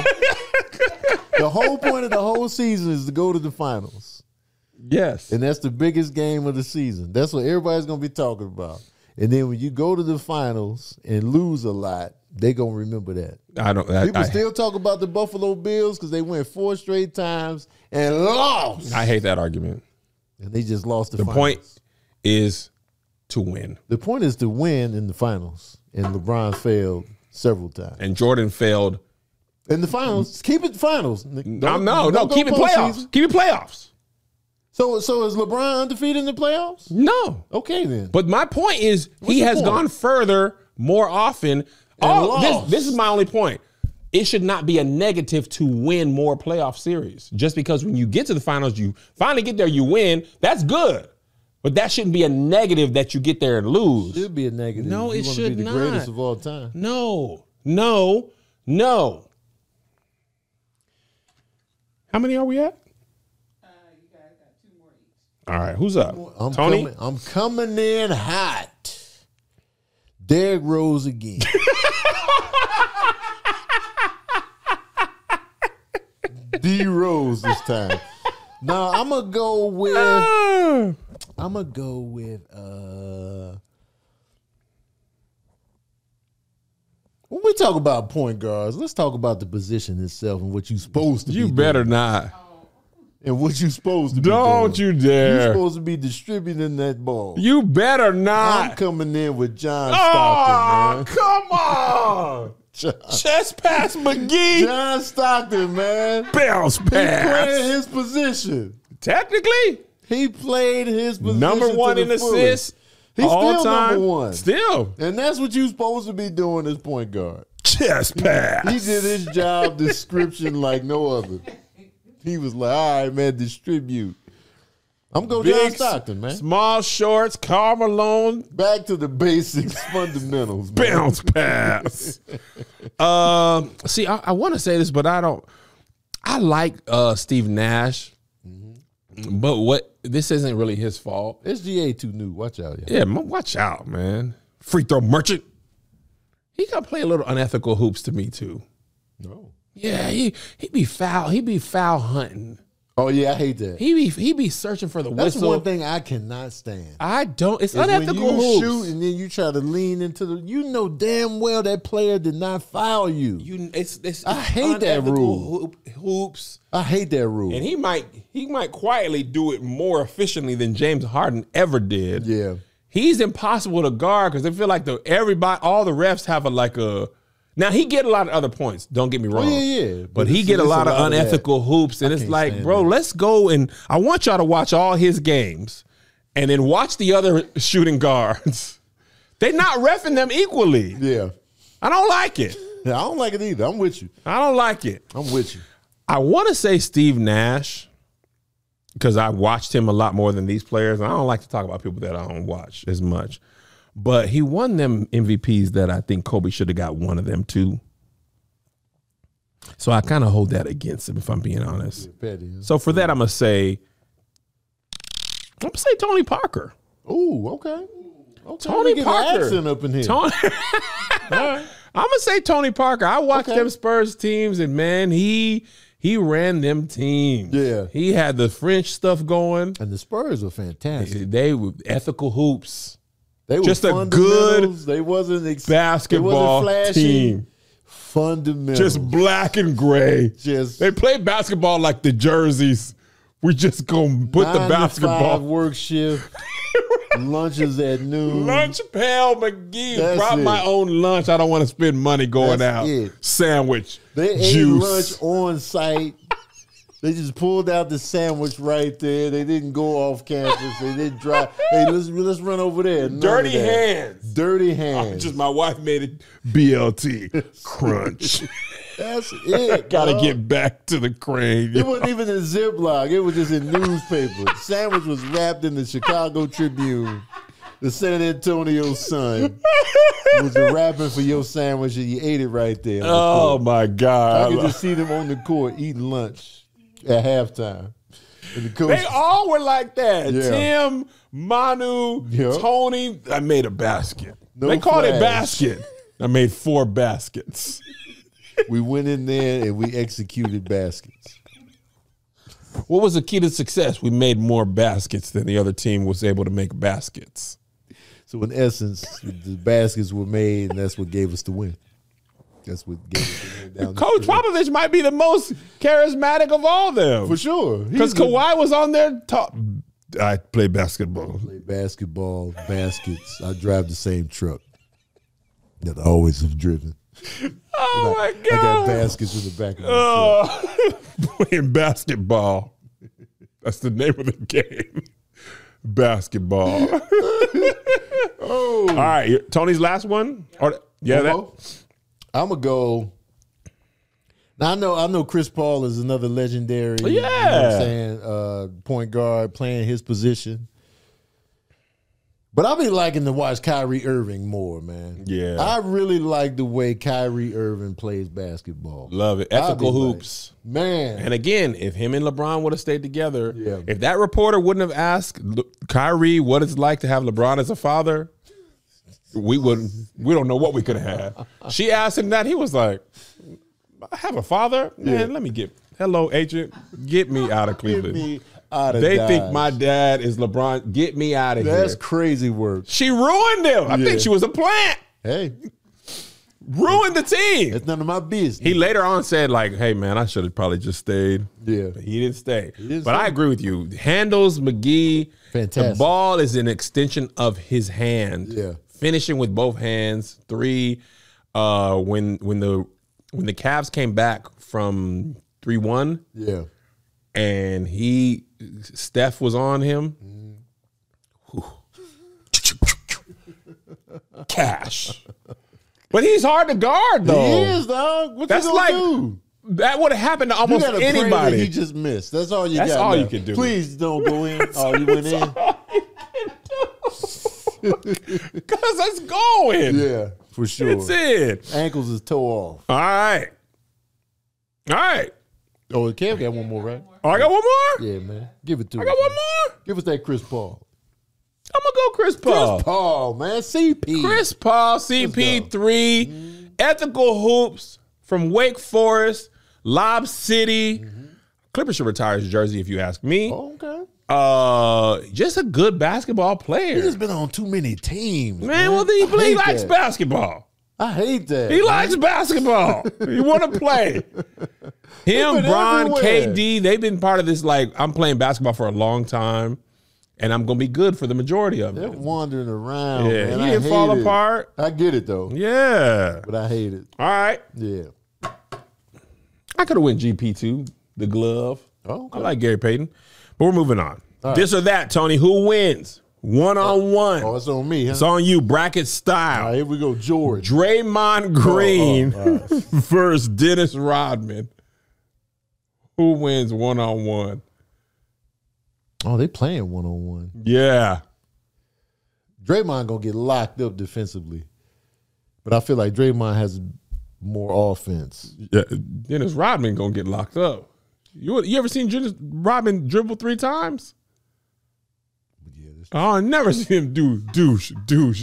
the whole point of the whole season is to go to the finals. yes. And that's the biggest game of the season. That's what everybody's going to be talking about. And then when you go to the finals and lose a lot, they're going to remember that. I don't. People still talk about the Buffalo Bills because they went 4 straight times and lost. I hate that argument. And they just lost the The finals. point is to win, The point is to win in the finals. And LeBron failed several times. and Jordan failed. In the finals, keep it finals. No, Don't go keep it postseason. playoffs. Keep it playoffs. So is LeBron undefeated in the playoffs? No. Okay, then. But my point is he your has point? gone further more often. lost. This is my only point. It should not be a negative to win more playoff series. Just because when you get to the finals, you finally get there, you win. That's good. But that shouldn't be a negative that you get there and lose. Should be a negative. No, if you it wanna should be the not. greatest of all time. No. How many are we at? You guys got 2 more each. All right, who's up? I'm Tony? I'm coming in hot. Derrick Rose again. D Rose this time. Now I'm gonna go with. When we talk about point guards, let's talk about the position itself and what you're supposed to be You doing. better not. And what you're supposed to be Don't doing. you You're dare. supposed to be distributing that ball. You better I'm not. coming in with John Oh, Stockton, man. come on. Chest pass McGee. John Stockton, man. Bounce He played pass. his position. Technically, He played his position. number to one the in fullest. assists. He's all still time. number one. Still. And that's what you're supposed to be doing as point guard. Chest pass. He did his job description like no other. He was like, all right, man, distribute. I'm going John Big, Stockton, man. small shorts, Karl Malone, Back to the basics, fundamentals, man. bounce pass. See, I want to say this, but I don't. I like Steve Nash, but this isn't really his fault. SGA too new. Watch out, yeah. Yeah, watch out, man. Free throw merchant. He got to play a little unethical hoops to me too. No. Yeah, he be foul. He be foul hunting. Oh yeah, I hate that. He be searching for the That's whistle. one thing I cannot stand. I don't. It's Is when unethical you hoops. shoot and then you try to lean into the. You know damn well that player did not foul you. It's I hate that unethical rule. hoops, I hate that rule. and he might quietly do it more efficiently than James Harden ever did. Yeah. He's impossible to guard because they feel like all the refs have a. Now he get a lot of other points. Don't get me wrong. yeah. But he it's- get a it's lot of that. unethical hoops, and it's can't like, stand bro, that. let's go and I want y'all to watch all his games, and then watch the other shooting guards. They're not reffing them equally. Yeah. I don't like it. Yeah, I don't like it either. I'm with you. I don't like it. I'm with you. I want to say Steve Nash because I watched him a lot more than these players. And I don't like to talk about people that I don't watch as much. But he won them MVPs that I think Kobe should have got one of them too. So I kind of hold that against him, if I'm being honest. So for that, I'm gonna say Tony Parker. Ooh, okay. Tony get Parker. an accent up in here. Tony, I'm gonna say Tony Parker. I watched them Spurs teams, and man, he ran them teams. Yeah. He had the French stuff going. And the Spurs were fantastic. They were ethical hoops. They were Just a fundamentals. good They wasn't basketball team. Fundamentals. Just black and gray. Just They play basketball like the jerseys. We just gonna put the 9 to 5 basketball. work shift. Lunches at noon. Lunch Pal McGee. That's Brought it. my own lunch. I don't want to spend money going That's out. it. Sandwich. They juice. ate lunch on site. They just pulled out the sandwich right there. They didn't go off campus. They didn't drive. Hey, let's run over there. None Dirty of that. hands. Dirty hands. Just my wife made it BLT. Crunch. That's it. Gotta dog. get back to the crane. It wasn't even in Ziploc. It was just in newspaper. Sandwich was wrapped in the Chicago Tribune. The San Antonio Sun was the wrapping for your sandwich, and you ate it right there. Oh my I God. could just see them on the court eating lunch at halftime. And the coach, They all were like that. Yeah. Tim, Manu, Yeah. Tony. I made a basket. No they called it flash. basket. I made 4 baskets. we went in there and we executed baskets. What was the key to success? We made more baskets than the other team was able to make baskets. So in essence, the baskets were made, and that's what gave us the win. That's what gave us the win down the Coach stretch. Popovich might be the most charismatic of all them. For sure. Because He's a- Kawhi was on there. I play basketball. play basketball, baskets. I drive the same truck that I always have driven. Oh my I got God. baskets in the back of my truck. Playing basketball. That's the name of the game. Basketball. Oh, All right, Tony's last one. Or that. I'm gonna go. Now I know Chris Paul is another legendary. You know what Yeah. I'm saying point guard playing his position. But I've been liking to watch Kyrie Irving more, man. Yeah. I really like the way Kyrie Irving plays basketball. Love it. I'll Ethical be like, hoops. Man. And again, if him and LeBron would have stayed together, Yeah. if that reporter wouldn't have asked Kyrie what it's like to have LeBron as a father, we don't know what we could have had. She asked him that. He was like, I have a father? Man, let me hello, agent. Get me out of Get Cleveland. me out of They Dodge. think my dad is LeBron. Get me out of That's here. crazy work. She ruined him. I Yeah. think she was a plant. Hey, Ruined the team. that's none of my business. He later on said, like, hey, man, I should have probably just stayed. Yeah. But he didn't stay. didn't But stay. I agree with you. Handles, McGee. Fantastic. The ball is an extension of his hand. Yeah. Finishing with both hands. 3. When the Cavs came back from 3-1 Yeah. and Steph was on him. Whew. Cash. But he's hard to guard, though. He is, dog. What That's you gonna like do? that would have happened to You almost gotta pray that anybody. he just missed. That's all you got. That's all you left. can do. Please don't go in. Oh, you went in? Because that's going. Yeah, for sure. It's it. Ankles is toe off. All right. All right. Oh, Kev got one more, right? Oh, I got one more? Yeah, man. Give it to I us. got one man. more? Give us that Chris Paul. I'm going to go Chris Paul. Chris Paul, man. CP. Chris Paul, CP3, Ethical Hoops from Wake Forest, Lob City. Clippers should retire his jersey if you ask me. Oh, okay. Just a good basketball player. He's just been on too many teams. Man, well, he I hate likes that. basketball. I hate that. He likes basketball. He want to play. Him, been Bron, everywhere. KD, they've been part of this. Like, I'm playing basketball for a long time, and I'm going to be good for the majority of They're it. wandering around. Yeah, man. he I didn't hate fall it. apart. I get it though, Yeah. but I hate it. All right. Yeah. I could have went GP2, the glove. Oh, okay. I like Gary Payton. But we're moving on. This or that, Tony. Who wins? One-on-one. Oh, it's on me, huh? It's on you, bracket All style. right, here we go. George. Draymond Green all right. versus Dennis Rodman. Who wins one-on-one? Oh, they playing one-on-one. Yeah. Draymond gonna get locked up defensively, but I feel like Draymond has more offense. Yeah, Dennis Rodman gonna get locked up. You ever seen Dennis Rodman dribble 3 times? Yeah, Oh, I never seen him do douche.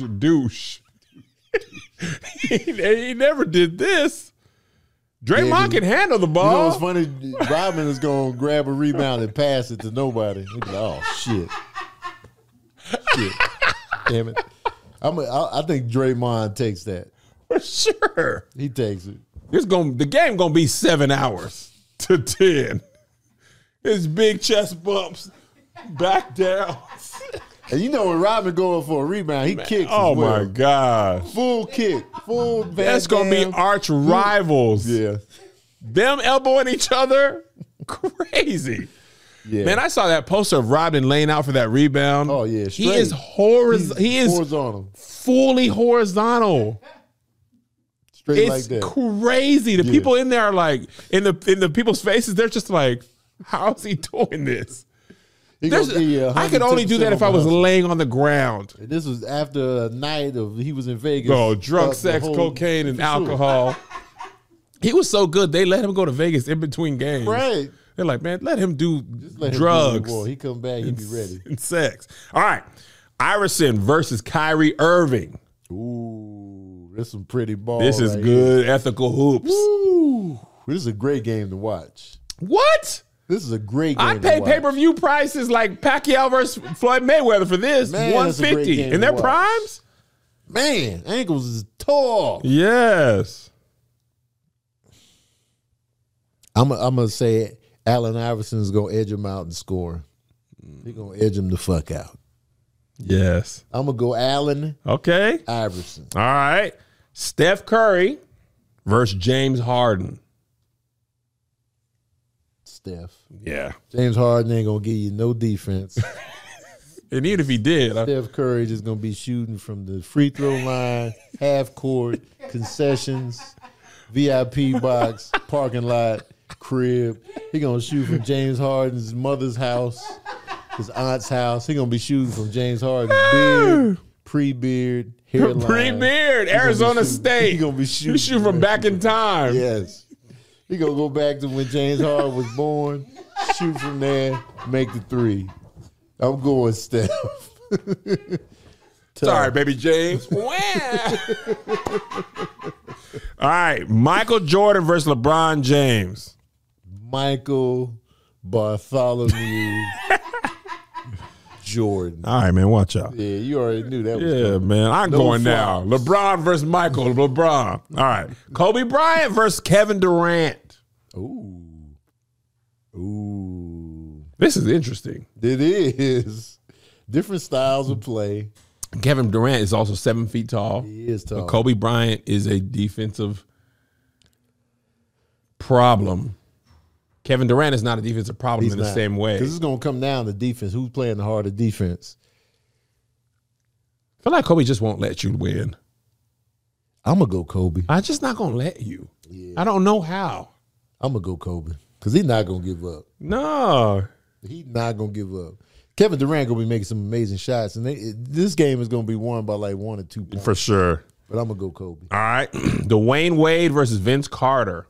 he never did this. Draymond can handle the you ball. know what's funny? Rodman is gonna grab a rebound and pass it to nobody. He'd be like, "Oh shit, shit, damn it." I think Draymond takes that. For sure. He takes it. The game gonna be 7 hours to 10. His big chest bumps, back down. And you know when Rodman going for a rebound, he kicks. Oh as well. my God. Full kick, full. That's gonna be arch rivals. Yeah, Them elbowing each other. Crazy. yeah. Man, I saw that poster of Rodman laying out for that rebound. Oh yeah, He is horizontal, fully horizontal. straight It's like that. crazy. The Yeah. people in there are like in the people's faces. They're just like, how is he doing this? He gonna give you I could only do that if I was laying on the ground. This was after a night of he was in Vegas. Oh, drug, the sex, whole- cocaine, and for sure. alcohol. He was so good. They let him go to Vegas in between games. Right. They're like, man, let him do Let him do drugs the war. He come back, he be ready. and sex. All right. Iverson versus Kyrie Irving. Ooh, there's some pretty balls. This is right good ethical hoops. Here. Ooh, this is a great game to watch. What? This is a great game. I to pay watch. pay-per-view prices like Pacquiao versus Floyd Mayweather for this. Man, that's a great 150 game in to their watch. primes? Man, ankles is tall. Yes. I'm gonna say Allen Iverson is gonna edge him out and score. He gonna edge him the fuck out. Yes. I'm gonna go Allen Okay. Iverson. All right. Steph Curry versus James Harden. Steph. Yeah. James Harden ain't gonna give you no defense. And even if he did, Steph Curry just gonna be shooting from the free throw line, half court, concessions, VIP box, parking lot, crib. He gonna shoot from James Harden's mother's house, his aunt's house. He gonna be shooting from James Harden's beard, pre-beard, hairline. pre-beard, Arizona State. He gonna be shooting. You shoot from back in time. Yes. He gonna go back to when James Harden was born, shoot from there, make the 3. I'm going Steph. Sorry, baby James. All right. Michael Jordan versus LeBron James. Michael Bartholomew Jordan. All right, man. Watch out. Yeah, you already knew that was Yeah, coming. man. I'm No going now. flops. LeBron versus Michael. LeBron. All right. Kobe Bryant versus Kevin Durant. Ooh. Ooh. This is interesting. It is. Different styles of play. Kevin Durant is also 7 feet tall. He is tall. But Kobe Bryant is a defensive problem. Kevin Durant is not a defensive problem He's in the not. same way. Because it's going to come down to defense. Who's playing the harder defense? I feel like Kobe just won't let you win. I'm going to go Kobe. I'm just not going to let you. I don't know how. I'm going to go Kobe. Because he's not going to give up. No. He's not going to give up. Kevin Durant going to be making some amazing shots. And this game is going to be won by like 1 or 2 points. For sure. But I'm going to go Kobe. All right. Dwayne Wade versus Vince Carter.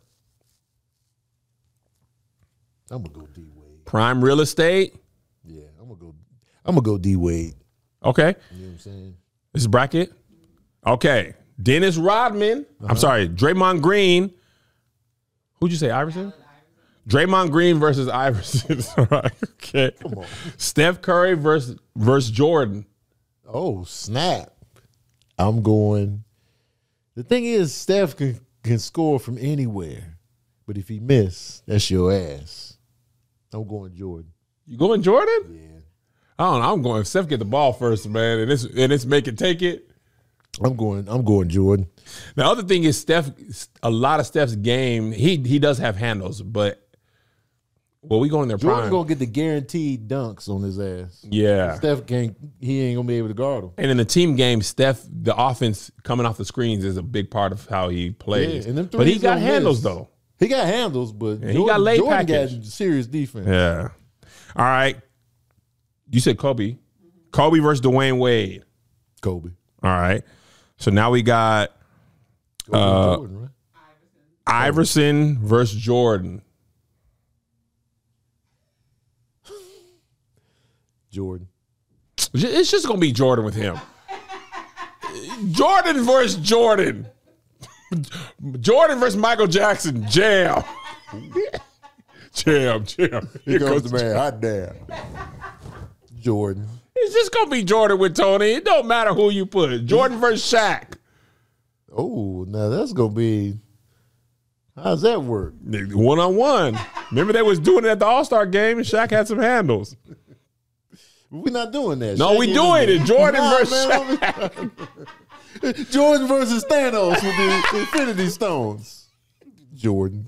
I'm going to go D-Wade. Prime real estate. Yeah, I'm going to go D-Wade. Okay. You know what I'm saying? This is bracket. Okay. Dennis Rodman. I'm sorry. Draymond Green. Who'd you say? Iverson? Draymond Green versus Iverson. All right. Okay. Come on. Steph Curry versus Jordan. Oh, snap. I'm going. The thing is, Steph can score from anywhere. But if he miss, that's your ass. I'm going Jordan. You going Jordan? Yeah. I don't know. I'm going. If Steph get the ball first, man, and it's make it take it. I'm going Jordan. The other thing is Steph. A lot of Steph's game, he does have handles, but we go in their Jordan prime. gonna get the guaranteed dunks on his ass. Yeah. Steph he ain't gonna be able to guard him. And in the team game, Steph, the offense coming off the screens is a big part of how he plays. Yeah, and them but he threes got don't handles miss. though. He got handles, but he got late Jordan package. got serious defense. Yeah. All right. You said Kobe. Kobe versus Dwayne Wade. Kobe. All right. So now we got Jordan, right? Iverson versus Jordan. Jordan. It's just going to be Jordan with him. Jordan versus Jordan. Jordan versus Michael Jackson. Jam. Jam. Here goes the man. Hot damn. Jordan. It's just going to be Jordan with Tony. It don't matter who you put. Jordan versus Shaq. Oh, now that's going to be... How's that work? One-on-one. Remember they was doing it at the All-Star game and Shaq had some handles. We're not doing that. No, Shaq we ain't doing it. Jordan versus man, Shaq. Jordan versus Thanos with the Infinity Stones. Jordan.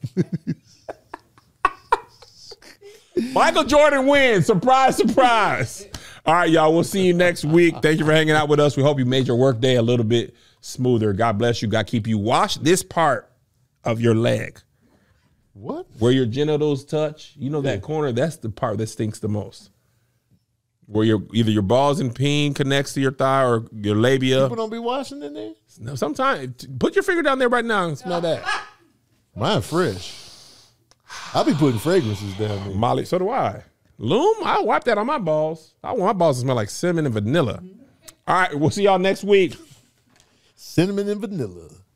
Michael Jordan wins. Surprise, surprise. All right, y'all. We'll see you next week. Thank you for hanging out with us. We hope you made your work day a little bit smoother. God bless you. God keep you. Wash this part of your leg. What? Where your genitals touch. You know that corner? That's the part that stinks the most. Where either your balls and peen connects to your thigh or your labia. People don't be washing in there? No, sometimes. Put your finger down there right now and smell that. Mine fresh. I be putting fragrances down there. Molly, so do I. Loom, I wipe that on my balls. I want my balls to smell like cinnamon and vanilla. All right, we'll see y'all next week. Cinnamon and vanilla.